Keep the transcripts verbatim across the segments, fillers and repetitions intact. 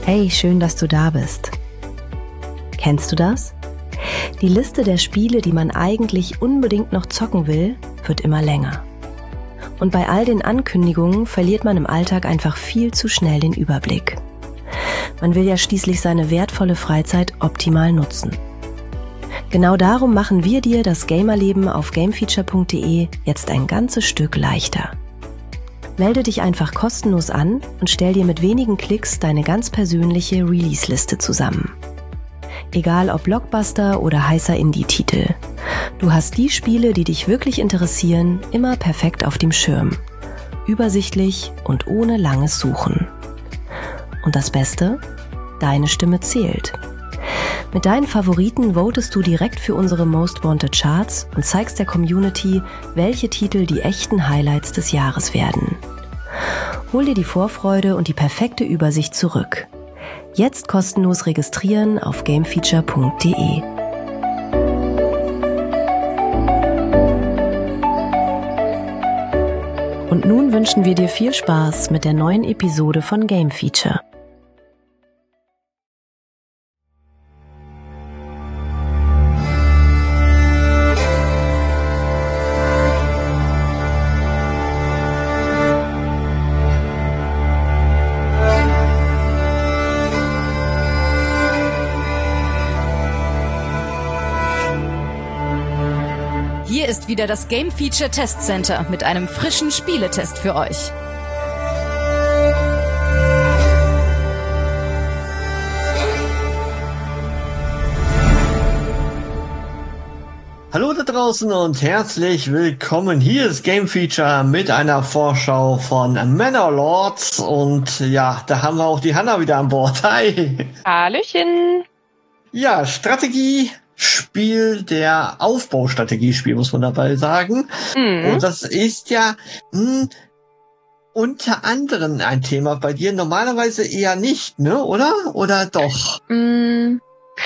Hey, schön, dass du da bist. Kennst du das? Die Liste der Spiele, die man eigentlich unbedingt noch zocken will, wird immer länger. Und bei all den Ankündigungen verliert man im Alltag einfach viel zu schnell den Überblick. Man will ja schließlich seine wertvolle Freizeit optimal nutzen. Genau darum machen wir dir das Gamerleben auf gamefeature punkt de jetzt ein ganzes Stück leichter. Melde dich einfach kostenlos an und stell dir mit wenigen Klicks deine ganz persönliche Release-Liste zusammen. Egal ob Blockbuster oder heißer Indie-Titel. Du hast die Spiele, die dich wirklich interessieren, immer perfekt auf dem Schirm. Übersichtlich und ohne langes Suchen. Und das Beste? Deine Stimme zählt. Mit deinen Favoriten votest du direkt für unsere Most Wanted Charts und zeigst der Community, welche Titel die echten Highlights des Jahres werden. Hol dir die Vorfreude und die perfekte Übersicht zurück. Jetzt kostenlos registrieren auf gamefeature punkt de. Und nun wünschen wir dir viel Spaß mit der neuen Episode von Game Feature. Hier ist wieder das Game Feature Test Center mit einem frischen Spieletest für euch. Hallo da draußen und herzlich willkommen. Hier ist Game Feature mit einer Vorschau von Manor Lords und ja, da haben wir auch die Hanna wieder an Bord. Hi! Hallöchen! Ja, Strategie. Spiel der Aufbaustrategiespiel, muss man dabei sagen. Mhm. Und das ist ja mh, unter anderem ein Thema bei dir. Normalerweise eher nicht, ne? Oder? Oder doch? Mhm.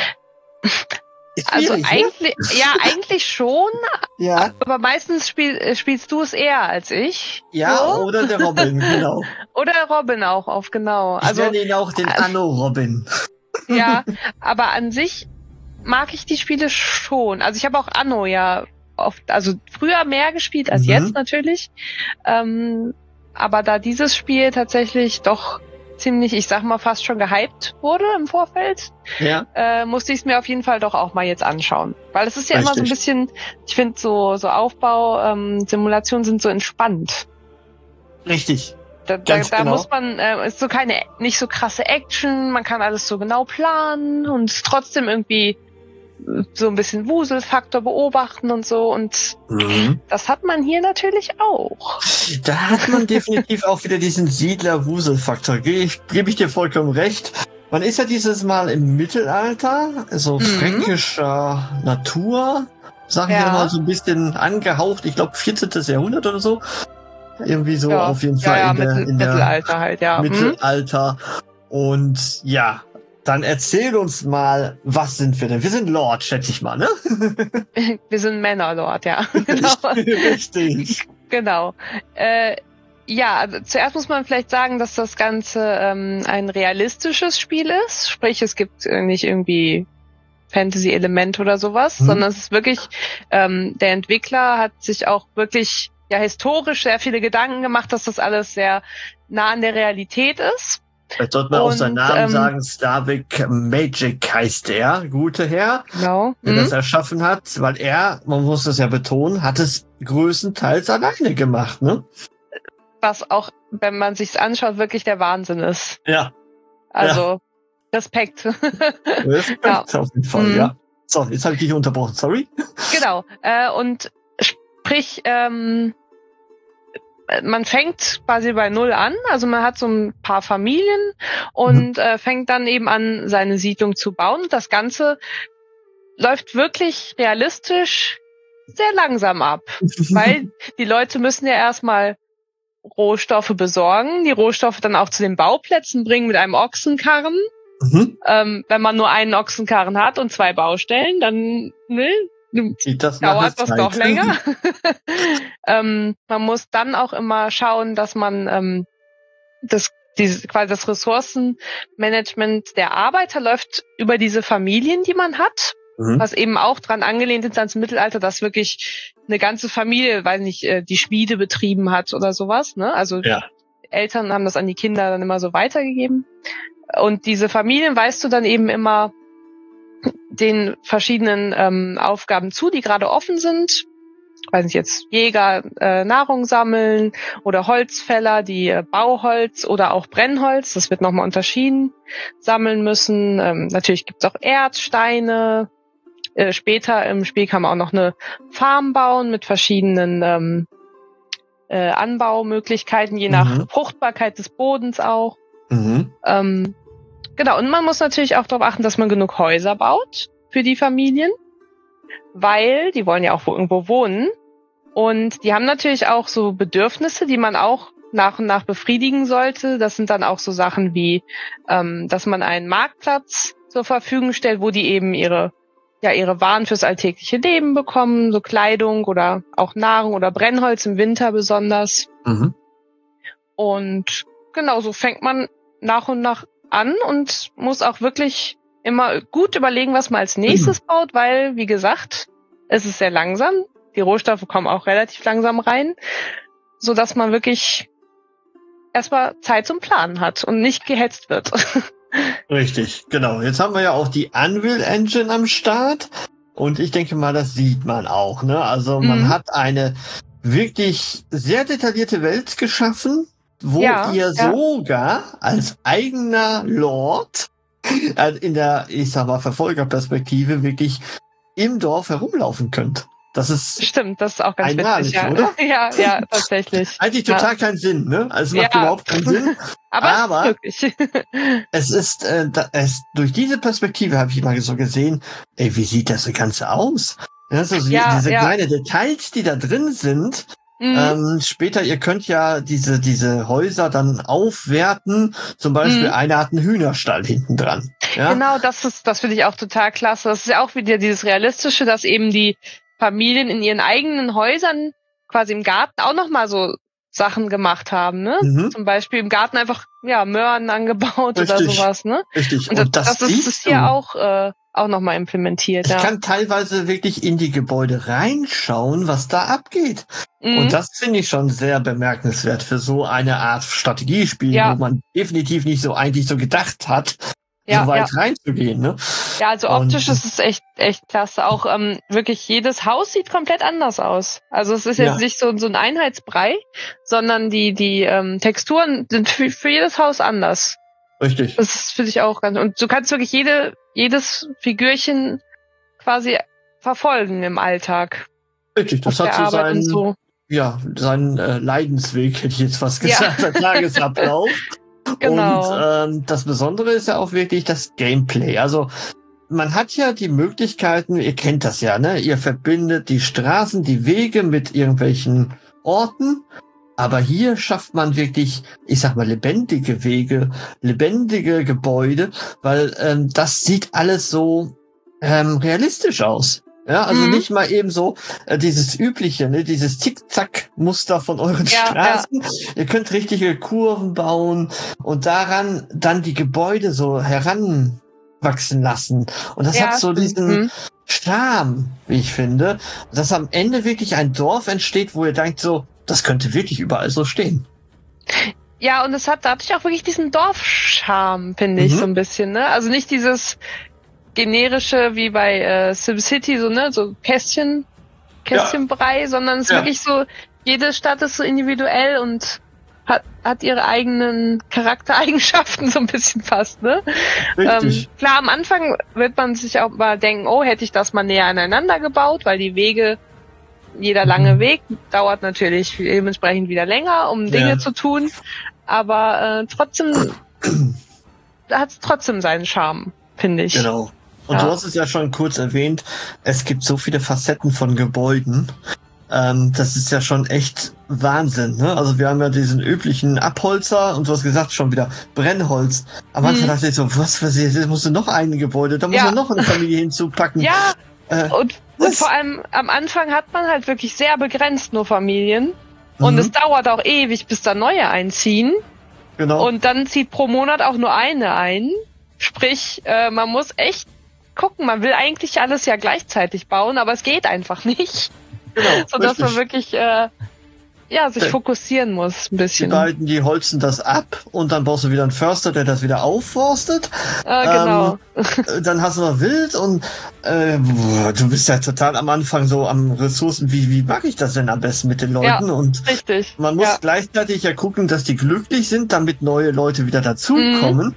Also eigentlich, ne? Ja, eigentlich schon. Ja. Aber meistens spiel, spielst du es eher als ich. Ja, so. Oder der Robin, genau. Oder Robin auch, auf genau. Ich also, nenne ihn auch den Anno Robin. Ja, aber an sich mag ich die Spiele schon. Also ich habe auch Anno ja oft, also früher mehr gespielt als mhm. jetzt natürlich. Ähm, aber da dieses Spiel tatsächlich doch ziemlich, ich sag mal, fast schon gehypt wurde im Vorfeld, ja. äh, musste ich es mir auf jeden Fall doch auch mal jetzt anschauen. Weil es ist ja Richtig. Immer so ein bisschen, ich finde so, so Aufbau, ähm, Simulationen sind so entspannt. Richtig. Da, da, da genau. muss man, äh, ist so keine, nicht so krasse Action, man kann alles so genau planen und trotzdem irgendwie so ein bisschen Wuselfaktor beobachten und so und mhm. das hat man hier natürlich auch. Da hat man definitiv auch wieder diesen Siedler-Wuselfaktor, gebe ich, geb ich dir vollkommen recht. Man ist ja dieses Mal im Mittelalter, so mhm. fränkischer Natur, sag ich ja mal, so ein bisschen angehaucht, ich glaube vierzehnten. Jahrhundert oder so. Irgendwie so ja. auf jeden Fall ja, ja, in, der, Mittel, in der Mittelalter halt, ja. Mittelalter. Und ja, dann erzähl uns mal, was sind wir denn? Wir sind Lord, schätze ich mal, ne? Wir sind Männerlord, ja. Genau. Richtig. Genau. Äh, ja, also zuerst muss man vielleicht sagen, dass das Ganze ähm, ein realistisches Spiel ist. Sprich, es gibt nicht irgendwie Fantasy-Element oder sowas, hm. sondern es ist wirklich, ähm, der Entwickler hat sich auch wirklich ja historisch sehr viele Gedanken gemacht, dass das alles sehr nah an der Realität ist. Vielleicht sollte man und, auch seinen Namen ähm, sagen, Slavik Magic heißt der, gute Herr, genau. der mhm. das erschaffen hat, weil er, man muss das ja betonen, hat es größtenteils alleine gemacht, ne? Was auch, wenn man sich's anschaut, wirklich der Wahnsinn ist. Ja. Also, ja. Respekt. Respekt ja. auf jeden Fall, mhm. ja. So, jetzt habe ich dich unterbrochen, sorry. Genau, äh, und sprich, ähm, man fängt quasi bei Null an, also man hat so ein paar Familien und mhm. äh, fängt dann eben an, seine Siedlung zu bauen. Das Ganze läuft wirklich realistisch sehr langsam ab, weil die Leute müssen ja erstmal Rohstoffe besorgen, die Rohstoffe dann auch zu den Bauplätzen bringen mit einem Ochsenkarren. Mhm. Ähm, wenn man nur einen Ochsenkarren hat und zwei Baustellen, dann ne, das dauert das doch länger. ähm, man muss dann auch immer schauen, dass man ähm, das dieses, quasi das Ressourcenmanagement der Arbeiter läuft über diese Familien, die man hat, mhm. was eben auch dran angelehnt ist ans Mittelalter, dass wirklich eine ganze Familie, weiß nicht, die Schmiede betrieben hat oder sowas, ne? Also ja. Eltern haben das an die Kinder dann immer so weitergegeben. Und diese Familien weist du dann eben immer den verschiedenen ähm, Aufgaben zu, die gerade offen sind. Weiß nicht, jetzt Jäger äh, Nahrung sammeln oder Holzfäller, die äh, Bauholz oder auch Brennholz, das wird nochmal unterschieden, sammeln müssen. Ähm, natürlich gibt's auch Erzsteine. Äh, später im Spiel kann man auch noch eine Farm bauen mit verschiedenen ähm, äh, Anbaumöglichkeiten, je nach mhm. Fruchtbarkeit des Bodens auch. Mhm. Ähm, genau, und man muss natürlich auch darauf achten, dass man genug Häuser baut für die Familien. Weil die wollen ja auch irgendwo wohnen und die haben natürlich auch so Bedürfnisse, die man auch nach und nach befriedigen sollte. Das sind dann auch so Sachen wie, ähm, dass man einen Marktplatz zur Verfügung stellt, wo die eben ihre ja ihre Waren fürs alltägliche Leben bekommen, so Kleidung oder auch Nahrung oder Brennholz im Winter besonders. Mhm. Und genau so fängt man nach und nach an und muss auch wirklich immer gut überlegen, was man als nächstes mhm. baut, weil, wie gesagt, es ist sehr langsam. Die Rohstoffe kommen auch relativ langsam rein, so dass man wirklich erstmal Zeit zum Planen hat und nicht gehetzt wird. Richtig, genau. Jetzt haben wir ja auch die Unreal Engine am Start und ich denke mal, das sieht man auch, ne? Also man mhm. hat eine wirklich sehr detaillierte Welt geschaffen, wo ja, ihr ja. sogar als eigener Lord in der, ich sag mal, Verfolgerperspektive wirklich im Dorf herumlaufen könnt. Das ist stimmt, das ist auch ganz einmalig, witzig, ja. oder? ja, ja, tatsächlich. Eigentlich total ja. keinen Sinn, ne? Also es macht ja. überhaupt keinen Sinn. Aber, aber es ist, äh, da, es durch diese Perspektive habe ich mal so gesehen, ey, wie sieht das Ganze aus? Also ja, diese ja. kleinen Details, die da drin sind. Mhm. Ähm, später, ihr könnt ja diese diese Häuser dann aufwerten. Zum Beispiel mhm. einer hat einen Hühnerstall hinten dran. Ja? Genau, das ist, das finde ich auch total klasse. Das ist ja auch wieder dieses Realistische, dass eben die Familien in ihren eigenen Häusern quasi im Garten auch nochmal so Sachen gemacht haben, ne? Mhm. Zum Beispiel im Garten einfach, ja, Möhren angebaut Richtig. oder sowas, ne? Richtig. Und, Und das, das ist, ist hier auch, äh, auch nochmal implementiert, ich ja. Ich kann teilweise wirklich in die Gebäude reinschauen, was da abgeht. Mhm. Und das finde ich schon sehr bemerkenswert für so eine Art Strategiespiel, ja. wo man definitiv nicht so eigentlich so gedacht hat, ja, so weit ja. reinzugehen, ne? Ja, also optisch und, ist es echt, echt klasse. Auch ähm, wirklich jedes Haus sieht komplett anders aus. Also es ist jetzt ja. nicht so, so ein Einheitsbrei, sondern die, die ähm, Texturen sind für, für jedes Haus anders. Richtig. Das ist für dich auch ganz, und du kannst wirklich jede, jedes Figürchen quasi verfolgen im Alltag. Richtig, das hat so seinen, so. ja, seinen äh, Leidensweg, hätte ich jetzt fast gesagt, ja. der Tagesablauf. Genau. Und ähm, das Besondere ist ja auch wirklich das Gameplay. Also man hat ja die Möglichkeiten, ihr kennt das ja, ne? Ihr verbindet die Straßen, die Wege mit irgendwelchen Orten. Aber hier schafft man wirklich, ich sag mal, lebendige Wege, lebendige Gebäude, weil ähm, das sieht alles so ähm, realistisch aus. Ja, also mhm. nicht mal eben so äh, dieses übliche, ne, dieses Zickzack-Muster von euren ja, Straßen. Ja. Ihr könnt richtige Kurven bauen und daran dann die Gebäude so heranwachsen lassen. Und das ja, hat so diesen mhm. Charme, wie ich finde, dass am Ende wirklich ein Dorf entsteht, wo ihr denkt so, das könnte wirklich überall so stehen. Ja, und es hat dadurch auch wirklich diesen Dorfcharme, finde ich, mhm. so ein bisschen, ne? Also nicht dieses generische wie bei äh, SimCity, so, ne, so Kästchen, Kästchenbrei, ja. sondern es ist ja. wirklich so, jede Stadt ist so individuell und hat, hat ihre eigenen Charaktereigenschaften so ein bisschen fast, ne? Ähm, klar, am Anfang wird man sich auch mal denken, oh, hätte ich das mal näher aneinander gebaut, weil die Wege, jeder lange mhm. Weg dauert natürlich dementsprechend wieder länger, um Dinge ja. zu tun, aber äh, trotzdem hat es trotzdem seinen Charme, finde ich. Genau. Und ja. du hast es ja schon kurz erwähnt, es gibt so viele Facetten von Gebäuden. Ähm, das ist ja schon echt Wahnsinn, ne? Also wir haben ja diesen üblichen Abholzer und du hast gesagt, schon wieder Brennholz. Am Anfang hm. dachte ich so, was für sie, jetzt musst du noch ein Gebäude, da muss ja. noch eine Familie hinzupacken. Ja, äh, und, und vor allem am Anfang hat man halt wirklich sehr begrenzt nur Familien. Und mhm. es dauert auch ewig, bis da neue einziehen. Genau. Und dann zieht pro Monat auch nur eine ein. Sprich, äh, man muss echt gucken, man will eigentlich alles ja gleichzeitig bauen, aber es geht einfach nicht. Genau, sodass richtig. man wirklich äh, ja, sich Der- fokussieren muss ein Die bisschen. beiden, die holzen das ab und dann baust du wieder einen Förster, der das wieder aufforstet. Äh, genau. Äh, Dann hast du noch Wild und äh, boah, du bist ja total am Anfang so am Ressourcen. Wie, wie mache ich das denn am besten mit den Leuten? Und Richtig. man muss ja. gleichzeitig ja gucken, dass die glücklich sind, damit neue Leute wieder dazukommen.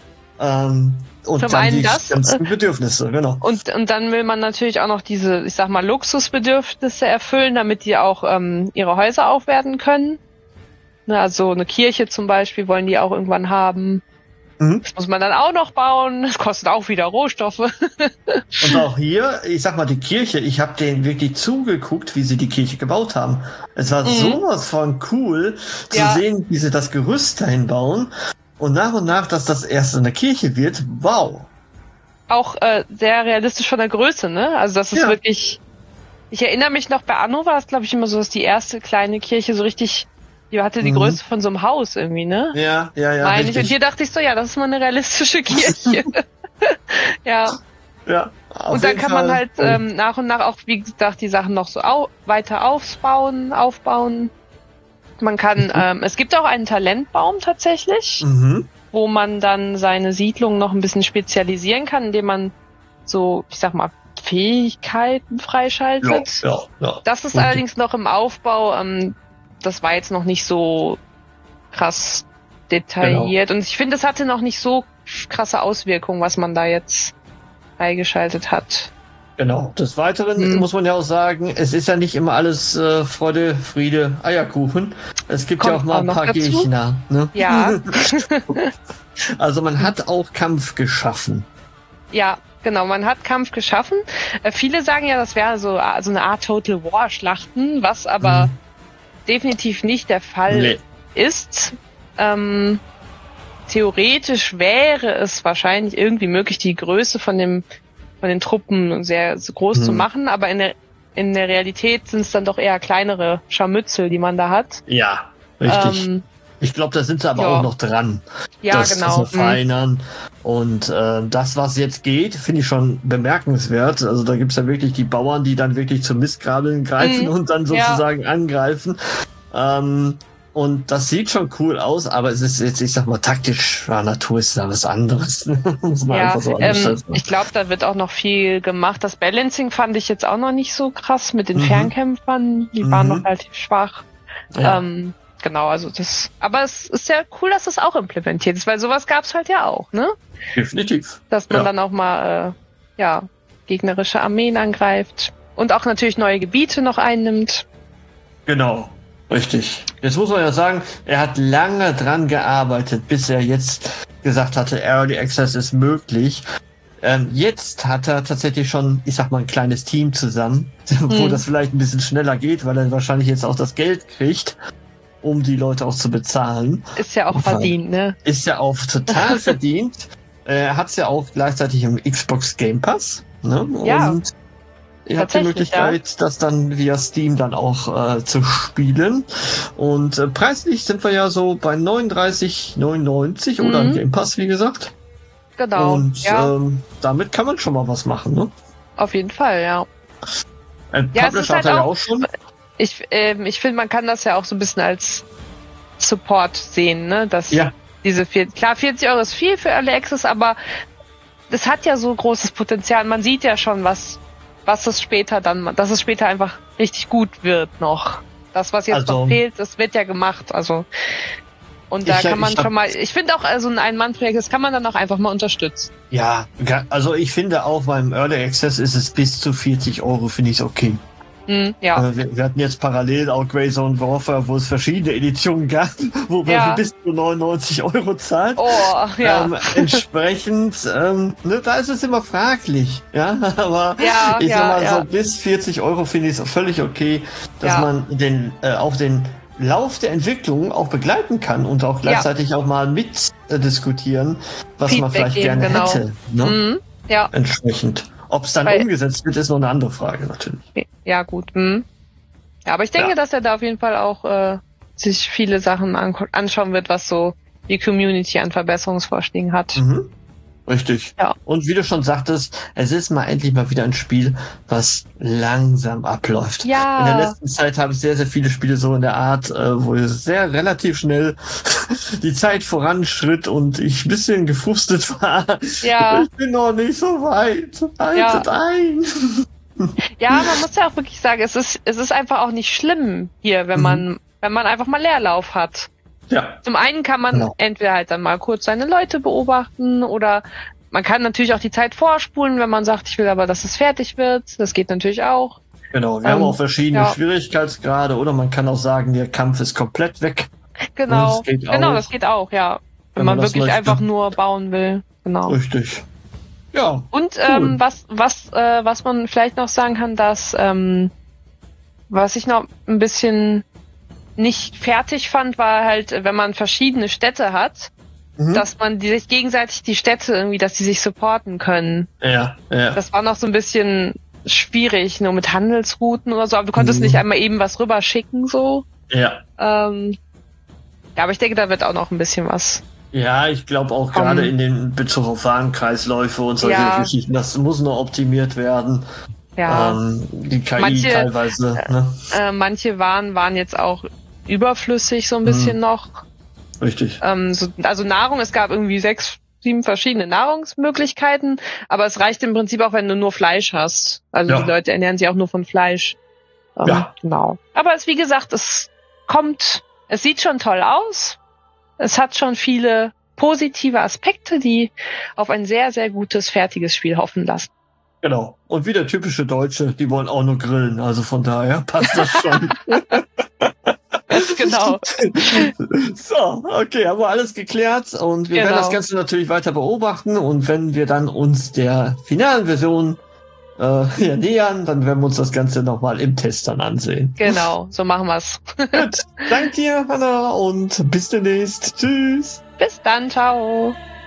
Ähm, und Zum dann einen die das, ganzen Bedürfnisse, genau. Und, und dann will man natürlich auch noch diese, ich sag mal, Luxusbedürfnisse erfüllen, damit die auch ähm, ihre Häuser aufwerten können. Ne, also eine Kirche zum Beispiel wollen die auch irgendwann haben. Mhm. Das muss man dann auch noch bauen. Das kostet auch wieder Rohstoffe. Und auch hier, ich sag mal, die Kirche, ich habe denen wirklich zugeguckt, wie sie die Kirche gebaut haben. Es war Mhm. sowas von cool zu Ja. sehen, wie sie das Gerüst dahin bauen. Und nach und nach, dass das erst eine Kirche wird, wow. Auch äh, sehr realistisch von der Größe, ne? Also das ist Ja. wirklich. Ich erinnere mich noch, bei Anno war es, glaube ich, immer so, dass die erste kleine Kirche so richtig, die hatte die Mhm. Größe von so einem Haus irgendwie, ne? Ja, ja, ja. Meine ich. Und richtig. hier dachte ich so, ja, das ist mal eine realistische Kirche. ja. Ja, auf Und dann jeden kann Fall man halt cool. ähm, nach und nach auch, wie gesagt, die Sachen noch so au weiter aufbauen, aufbauen. Man kann, Mhm. ähm, es gibt auch einen Talentbaum tatsächlich, Mhm. wo man dann seine Siedlung noch ein bisschen spezialisieren kann, indem man so, ich sag mal, Fähigkeiten Ja, freischaltet. ja, ja. Das ist Und- allerdings noch im Aufbau. Ähm, das war jetzt noch nicht so krass detailliert. Genau. Und ich finde, es hatte noch nicht so krasse Auswirkungen, was man da jetzt freigeschaltet hat. Genau. Des Weiteren Mhm. muss man ja auch sagen, es ist ja nicht immer alles äh, Freude, Friede, Eierkuchen. Es gibt ja Kommt auch mal auch ein noch paar dazu. Gegner. Ne? Ja. Also man hat auch Kampf geschaffen. Ja, genau, man hat Kampf geschaffen. Äh, viele sagen ja, das wäre so, äh, so eine Art Total War Schlachten, was aber Mhm. definitiv nicht der Fall Nee. ist. Ähm, theoretisch wäre es wahrscheinlich irgendwie möglich, die Größe von dem von den Truppen sehr so groß Mhm. zu machen, aber in der in der Realität sind es dann doch eher kleinere Scharmützel, die man da hat. Ja, richtig. Ähm, Ich glaube, da sind sie aber ja. auch noch dran, ja, das genau. zu Mhm. verfeinern. Und äh, das, was jetzt geht, finde ich schon bemerkenswert. Also da gibt's ja wirklich die Bauern, die dann wirklich zum Mistgabeln greifen Mhm. und dann Ja. sozusagen angreifen. Ähm, und das sieht schon cool aus, aber es ist jetzt, ich sag mal, taktischer Natur ist da was anderes. Muss man Ja, einfach so ähm, anstellen. ich glaube, da wird auch noch viel gemacht. Das Balancing fand ich jetzt auch noch nicht so krass mit den Mhm. Fernkämpfern. Die waren Mhm. noch relativ schwach. Ja. Ähm, genau, also das. Aber es ist ja cool, dass das auch implementiert ist, weil sowas gab's halt ja auch, ne? Definitiv. Dass man Ja. dann auch mal äh, ja gegnerische Armeen angreift und auch natürlich neue Gebiete noch einnimmt. Genau, richtig. Jetzt muss man ja sagen, er hat lange dran gearbeitet, bis er jetzt gesagt hatte, Early Access ist möglich. Ähm, jetzt hat er tatsächlich schon, ich sag mal, ein kleines Team zusammen, wo Hm. das vielleicht ein bisschen schneller geht, weil er wahrscheinlich jetzt auch das Geld kriegt, um die Leute auch zu bezahlen. Ist ja auch Fall. verdient, ne? Ist ja auch total verdient. Er hat es ja auch gleichzeitig im Xbox Game Pass. Ne? Ja. Und ihr habt die Tatsächlich, Möglichkeit, das dann via Steam dann auch äh, zu spielen. Und äh, preislich sind wir ja so bei neununddreißig neunundneunzig oder im Mhm. Game Pass, wie gesagt. Genau. Und ja, ähm, damit kann man schon mal was machen. Ne? auf jeden Fall, ja. Ein Ja, es ist Publisher halt hat er ja auch- auch schon. Ich, ähm, ich finde, man kann das ja auch so ein bisschen als Support sehen, ne? Dass Ja. diese vier, klar, vierzig Euro ist viel für Early Access, aber das hat ja so großes Potenzial. Man sieht ja schon, was, was es später dann, dass es später einfach richtig gut wird noch. Das, was jetzt Also- noch fehlt, das wird ja gemacht, also. Und da Ich- kann man ich hab- schon mal, ich finde auch, also ein Ein-Mann-Projekt, das kann man dann auch einfach mal unterstützen. Ja, ga- also ich finde auch beim Early Access ist es bis zu vierzig Euro, finde ich okay. Hm, ja. Äh, Wir, wir hatten jetzt parallel auch Greyzone Warfare, wo es verschiedene Editionen gab, wo man Ja. bis zu neunundneunzig Euro zahlt. Oh, ja. Ähm, entsprechend, ähm, ne, da ist es immer fraglich, ja, aber Ja, ich ja, sag mal, ja. so bis vierzig Euro finde ich es völlig okay, dass Ja. man den, äh, auf den Lauf der Entwicklung auch begleiten kann und auch gleichzeitig auch mal mit äh, diskutieren, was man Feedback vielleicht geben, gerne genau. hätte, ne, Mhm, ja. entsprechend. Ob es dann Weil- umgesetzt wird, ist noch eine andere Frage natürlich. Ja, gut. Hm. Ja, aber ich denke, Ja. dass er da auf jeden Fall auch äh, sich viele Sachen an anschauen wird, was so die Community an Verbesserungsvorschlägen hat. Mhm. Richtig. Ja. Und wie du schon sagtest, es ist mal endlich mal wieder ein Spiel, was langsam abläuft. Ja. In der letzten Zeit habe ich sehr, sehr viele Spiele so in der Art, äh, wo sehr relativ schnell die Zeit voranschritt und ich ein bisschen gefrustet war. Ja. Ich bin noch nicht so weit. Haltet Ja. ein. Ja, man muss ja auch wirklich sagen, es ist, es ist einfach auch nicht schlimm hier, wenn Mhm. man, wenn man einfach mal Leerlauf hat. Ja. Zum einen kann man Genau. entweder halt dann mal kurz seine Leute beobachten oder man kann natürlich auch die Zeit vorspulen, wenn man sagt, ich will aber, dass es fertig wird. Das geht natürlich auch. Genau, wir Ähm, haben auch verschiedene ja. Schwierigkeitsgrade oder man kann auch sagen, der Kampf ist komplett weg. Genau. Das geht Genau, auch. das geht auch, ja. Wenn, Wenn man, man das wirklich möchte. einfach nur bauen will. Genau. Richtig. Ja. Und Cool. ähm, was, was, äh, was man vielleicht noch sagen kann, dass ähm, was ich noch ein bisschen nicht fertig fand, war halt, wenn man verschiedene Städte hat, Mhm. dass man die sich gegenseitig die Städte irgendwie, dass die sich supporten können. Ja, ja. Das war noch so ein bisschen schwierig, nur mit Handelsrouten oder so, aber du konntest Mhm. nicht einmal eben was rüberschicken, so. Ja. Ähm, ja, aber ich denke, da wird auch noch ein bisschen was. Ja, ich glaube auch Um, gerade in den Bezug auf Warenkreisläufe und solche Ja. Geschichten, das muss noch optimiert werden. Ja. Ähm, die K I Manche- teilweise. Ne? Äh, manche Waren waren jetzt auch überflüssig so ein bisschen Mhm. noch. Richtig. Ähm, so, also Nahrung, es gab irgendwie sechs, sieben verschiedene Nahrungsmöglichkeiten, aber es reicht im Prinzip auch, wenn du nur Fleisch hast. Also Ja. die Leute ernähren sich auch nur von Fleisch. Ähm, Ja. Genau. Aber es, wie gesagt, es kommt, es sieht schon toll aus. Es hat schon viele positive Aspekte, die auf ein sehr, sehr gutes, fertiges Spiel hoffen lassen. Genau. Und wie der typische Deutsche, die wollen auch nur grillen. Also von daher passt das schon. Genau. So, okay, haben wir alles geklärt und wir Genau. werden das Ganze natürlich weiter beobachten und wenn wir dann uns der finalen Version äh, ja, nähern, dann werden wir uns das Ganze nochmal im Test dann ansehen. Genau, so machen wir's. Gut, danke dir, Hanna, und bis demnächst. Tschüss. Bis dann, ciao.